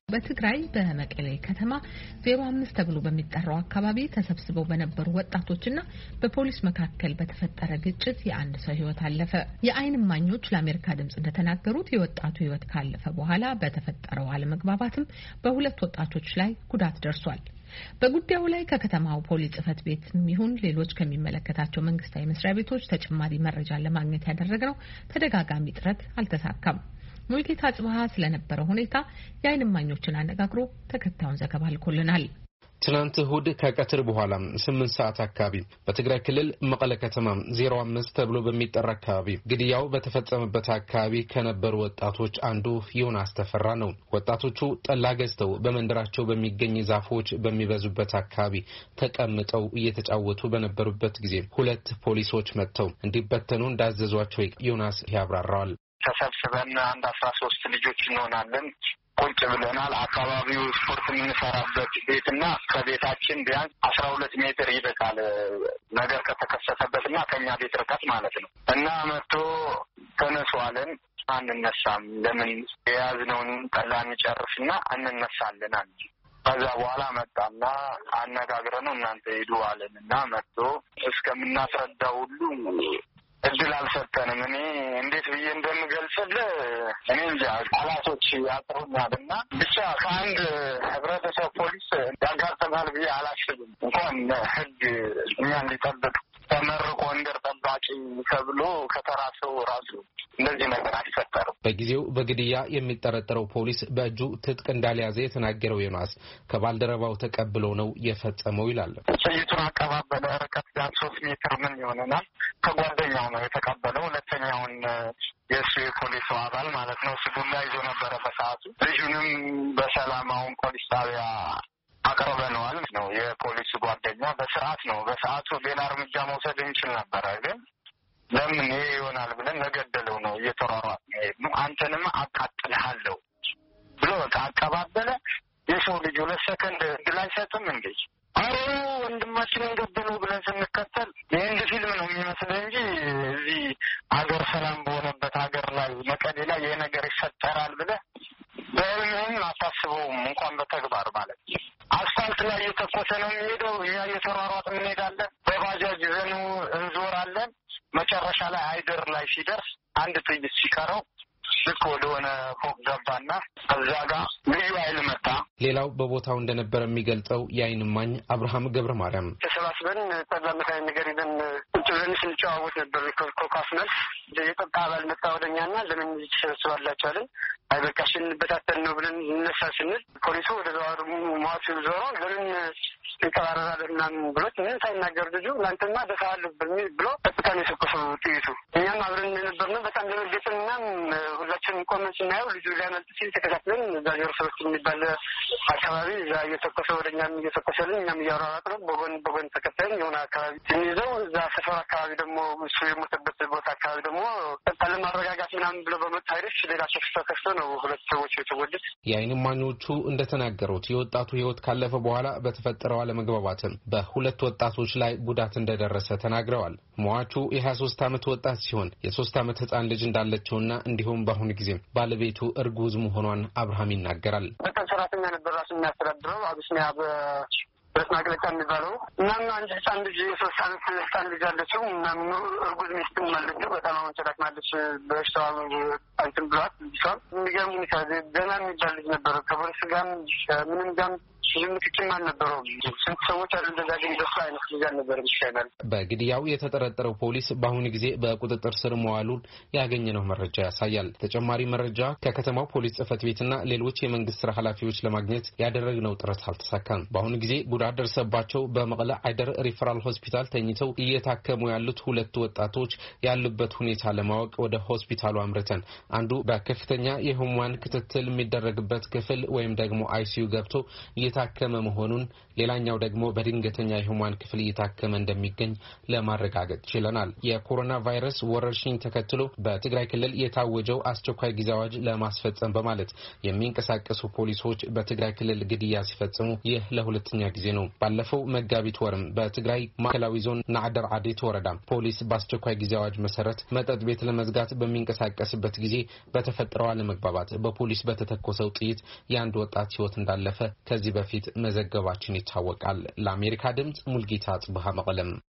በትግራይ በመቀሌ ከተማ 05 ተብሎ በሚጠራው አካባቢ ተሰብስበው በነበሩ ወጣቶችና በፖሊስ መካከል በተፈጠረ ግጭት የአንድ ሰው ሕይወት አለፈ። የዓይን እማኞች ለአሜሪካ ድምጽ እንደተናገሩት የወጣቱ ሕይወት ካለፈ በኋላ በተፈጠረው አለመግባባትም በሁለት ወጣቶች ላይ ጉዳት ደርሷል። በጉዳዩ ላይ ከከተማው ፖሊስ ጽፈት ቤት ይሁን ሌሎች ከሚመለከታቸው መንግስታዊ መስሪያ ቤቶች ተጨማሪ መረጃ ለማግኘት ያደረግነው ተደጋጋሚ ጥረት አልተሳካም። ሙልጌታ ጽባህ ስለነበረው ሁኔታ የዓይን እማኞችን አነጋግሮ ተከታዩን ዘገባ ልኮልናል። ትናንት እሁድ ከቀትር በኋላ 8 ሰዓት አካባቢ በትግራይ ክልል መቀለ ከተማ 05 ተብሎ በሚጠራ አካባቢ ግድያው በተፈጸመበት አካባቢ ከነበሩ ወጣቶች አንዱ ዮናስ ተፈራ ነው። ወጣቶቹ ጠላ ገዝተው በመንደራቸው በሚገኝ ዛፎች በሚበዙበት አካባቢ ተቀምጠው እየተጫወቱ በነበሩበት ጊዜ ሁለት ፖሊሶች መጥተው እንዲበተኑ እንዳዘዟቸው ዮናስ ያብራራዋል። ተሰብስበን አንድ 13 ልጆች እንሆናለን። ቁጭ ብለናል። አካባቢው ስፖርት የምንሰራበት ቤትና ከቤታችን ቢያንስ 12 ሜትር ይርቃል። ነገር ከተከሰተበትና ከኛ ቤት ርቀት ማለት ነው። እና መጥቶ ተነሷለን። አንነሳም፣ ለምን የያዝነውን ጠላ እንጨርስና እንነሳለን አንጂ። ከዛ በኋላ መጣና አነጋግረነው እናንተ ሂዱ አለንና መጥቶ እስከምናስረዳው ሁሉ እድል አልሰጠንም። እኔ እንዴት ብዬ እንደምገልጽልህ እኔ እንጃ፣ ቃላቶች ያጥሩኛልና ብቻ ከአንድ ህብረተሰብ ፖሊስ ያጋጥማል ብዬ አላስብም። እንኳን ህግ እኛን ሊጠብቅ ተመርቆ እንደር ጠባቂ ተብሎ ከተራሰው ራሱ እንደዚህ ነገር አይፈጠርም። በጊዜው በግድያ የሚጠረጠረው ፖሊስ በእጁ ትጥቅ እንዳልያዘ የተናገረው ዮናስ ከባልደረባው ተቀብሎ ነው የፈጸመው ይላል። ጥይቱን አቀባበለ። ርቀት ጋር 3 ሜትር ምን ይሆነናል ከጓደኛው ነው የተቀበለው። ሁለተኛውን የእሱ የፖሊሱ አባል ማለት ነው ስጉላ ይዞ ነበረ በሰዓቱ። ልጁንም በሰላማውን ፖሊስ ጣቢያ አቅርበነዋል ነው የፖሊሱ ጓደኛ። በስርዓት ነው በሰዓቱ ሌላ እርምጃ መውሰድ እንችል ነበረ፣ ግን ለምን ይሄ ይሆናል ብለን ለገደለው ነው እየተሯሯጥ ነው። አንተንም አቃጥልሃለሁ ብሎ አቀባበለ። የሰው ልጅ 2 ሰከንድ እድል አይሰጥም እንዴ? አሮ ወንድማችንን ገደለው ብለን ስንከተል የህንድ ፊልም ነው የሚመስለው እንጂ እዚህ አገር ሰላም በሆነበት ሀገር ላይ መቀሌ ላይ ይሄ ነገር ይፈጠራል ብለህ በህልምህም አታስበውም፣ እንኳን በተግባር ማለት ነው። አስፋልት ላይ እየተኮሰ ነው የሚሄደው። እኛ እየተሯሯጥን እንሄዳለን። በባጃጅ ይዘን እንዞራለን። መጨረሻ ላይ አይደር ላይ ሲደርስ አንድ ጥይት ሲቀረው ልክ ወደሆነ ፎቅ ገባና ከዛ ጋር ልዩ ኃይል መጣ። ሌላው በቦታው እንደነበረ የሚገልጸው የዓይን እማኝ አብርሃም ገብረ ማርያም ተሰባስበን ተዛመታዊ ነገር ይዘን ቁጭ ብለን ስንጨዋወት ነበር። ኮካስ መልስ የጠጣ አባል መጣ ወደኛና ለምን ተሰብስባላችሁ አለን። አይ በቃ ስንበታተን ነው ብለን እንነሳ ስንል ፖሊሱ ወደ ዘዋሩ ማዋቱ ዞሮ ለምን ይቀራራል ምናምን ብሎት ምን ሳይናገር ልጁ ላንተማ ደፋል ብሎ በጣም የሰከሰው ጥይቱ። እኛም አብረን ነበርነው። በጣም ደነገጥንና ሁላችንም ቆመን ስናየው ልጁ ሊያመልጥ ሲል ተከታትለን እዛ ጀርሶች የሚባል አካባቢ እዛ እየተኮሰ ወደኛም እየተኮሰልን እኛም እያሯሯጥን በጎን ተከታይን የሆነ አካባቢ ስንይዘው እዛ ሰፈር አካባቢ ደግሞ እሱ የሞተበት ቦታ አካባቢ ደግሞ ጠጣለ ማረጋጋት ምናምን ብሎ በመጣ ኃይሎች ሌላ ሸፍታ ከፍቶ ነው 2 ሰዎች የተጎዱት። የዓይን እማኞቹ እንደተናገሩት የወጣቱ ሕይወት ካለፈ በኋላ በተፈጠረው አለመግባባትም በሁለት ወጣቶች ላይ ጉዳት እንደደረሰ ተናግረዋል። ሟቹ የ23 ዓመት ወጣት ሲሆን የ3 ዓመት ህፃን ልጅ እንዳለችውና እንዲሁም በአሁኑ ጊዜ ባለቤቱ እርጉዝ መሆኗን አብርሃም ይናገራል። በጣም ሰራተኛ ነበር ራሱ የሚያስተዳድረው አብስኒያ በስናቅለጫ የሚባለው እናም አንድ ህፃን ልጅ የ3 ዓመት ህፃን ልጅ አለችው። እናም እርጉዝ ሚስትም አለችው። በጣም አሁን ተዳክማለች። በሽታዋ አንተን ብሏት ልጅቷ የሚገርም ሁኔታ ገና የሚባል ልጅ ነበረ። ከፖሊስ ጋርም ምንም ጋርም ምክክም አልነበረውም። ስንት ሰዎች አሉ እንደዛ፣ ግን ደስ አይነት ልጅ አልነበረም ይሻላል። በግድያው የተጠረጠረው ፖሊስ በአሁኑ ጊዜ በቁጥጥር ስር መዋሉን ያገኘነው መረጃ ያሳያል። ተጨማሪ መረጃ ከከተማው ፖሊስ ጽፈት ቤትና ሌሎች የመንግስት ስራ ኃላፊዎች ለማግኘት ያደረግነው ጥረት አልተሳካም። በአሁኑ ጊዜ ጉዳት ደርሰባቸው በመቀለ አይደር ሪፈራል ሆስፒታል ተኝተው እየታከሙ ያሉት 2 ወጣቶች ያሉበት ሁኔታ ለማወቅ ወደ ሆስፒታሉ አምርተን አንዱ በከፍተኛ የህሙማን ክትትል የሚደረግበት ክፍል ወይም ደግሞ አይሲዩ ገብቶ እየታከመ መሆኑን ሌላኛው ደግሞ በድንገተኛ የህሙማን ክፍል እየታከመ እንደሚገኝ ለማረጋገጥ ችለናል። የኮሮና ቫይረስ ወረርሽኝ ተከትሎ በትግራይ ክልል የታወጀው አስቸኳይ ጊዜ አዋጅ ለማስፈጸም በማለት የሚንቀሳቀሱ ፖሊሶች በትግራይ ክልል ግድያ ሲፈጽሙ ይህ ለሁለተኛ ጊዜ ነው። ባለፈው መጋቢት ወርም በትግራይ ማዕከላዊ ዞን ናዕደር ዓዴት ወረዳ ፖሊስ በአስቸኳይ ጊዜ አዋጅ መሰረት መጠጥ ቤት ለመዝጋት በሚንቀሳቀስበት ጊዜ በተፈጠረው አለመግባባት በፖሊስ በተተኮሰው ጥይት የአንድ ወጣት ህይወት እንዳለፈ ከዚህ በፊት መዘገባችን ይታወቃል። ለአሜሪካ ድምጽ ሙልጌታ ጽብሃ መቀለም